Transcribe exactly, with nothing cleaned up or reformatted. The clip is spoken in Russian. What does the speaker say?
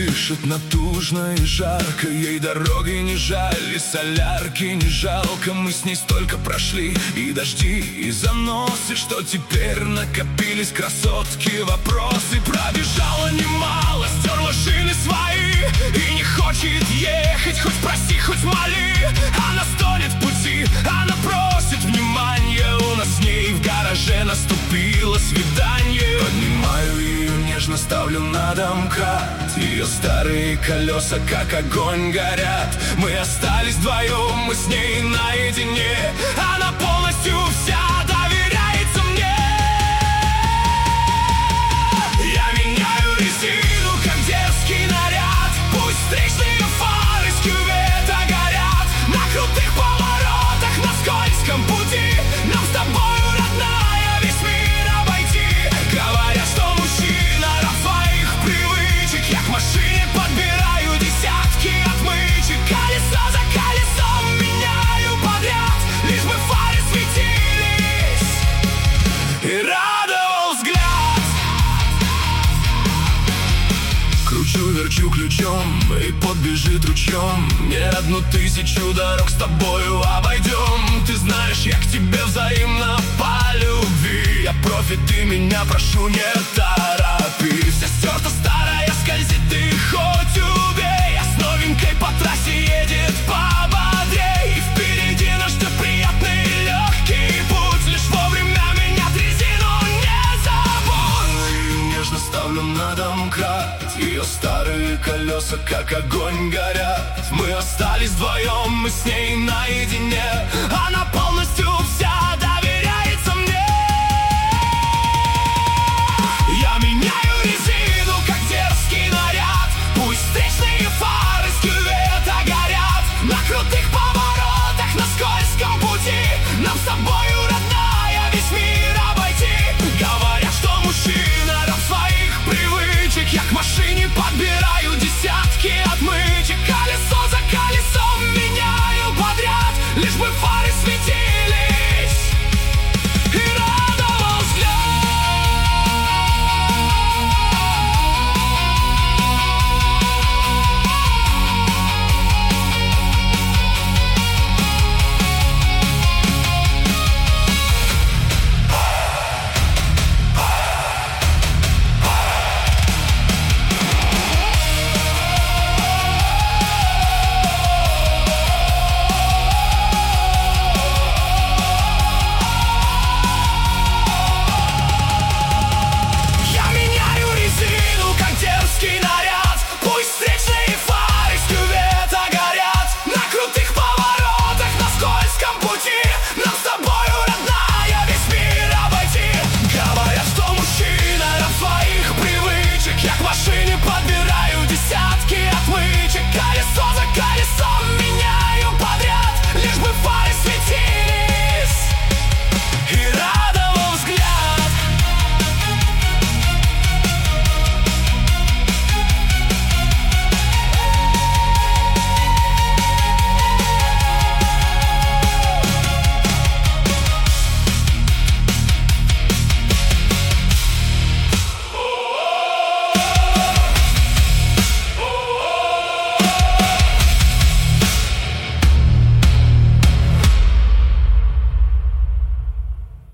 дышит натужно и жарко, ей дороги не жаль, и солярки не жалко. Мы с ней столько прошли, и дожди, и заносы, что теперь накопились красотки. Вопросы пробежала немало, стерла шины свои и не хочет ехать, хоть проси, хоть моли. Она стонет в пути, она просит внимания. У нас с ней в гараже наступило свидание. Поднимаю ее, нежно ставлю на домкрат. Ее старые колеса как огонь горят. Мы остались вдвоем, мы с ней наедине. Она полностью вся доверяется мне. Я меняю резину, как дерзкий наряд. Пусть встречные фары с кювета горят. На крутых поворотах, на скользком пути нам с тобою, родная, весь мир обойти. Говорят, что мужчина раб своих привычек. Я к машине подбираю десятки отмычек. Колесо за колесом меняю подряд, лишь бы фары светились и радовал взгляд. Кручу, верчу ключом, и подбежит ручьем. Не одну тысячу дорог с тобою обойдем. Ты знаешь, я к тебе взаимно по любви. Я профи, ты меня прошу, не торопись. Вся стерта старая скользит, ты хоть убей. А с новенькой по трассе едет пободрей. И впереди наш ждет приятный легкий путь. Лишь вовремя менять резину не забудь. И нежно ставлю на домкрат. Ее старые колеса как огонь горят. Мы остались вдвоем, мы с ней наедине. Она полностью вся доверяется мне. Я меняю резину, как дерзкий наряд. Пусть встречные фары с кювета горят. На крутых поворотах, на скользком пути нам с тобою, родная, весь мир обойти. Говорят, что мужчина раб своих привычек. Я к машине подбираю десятки отмычек.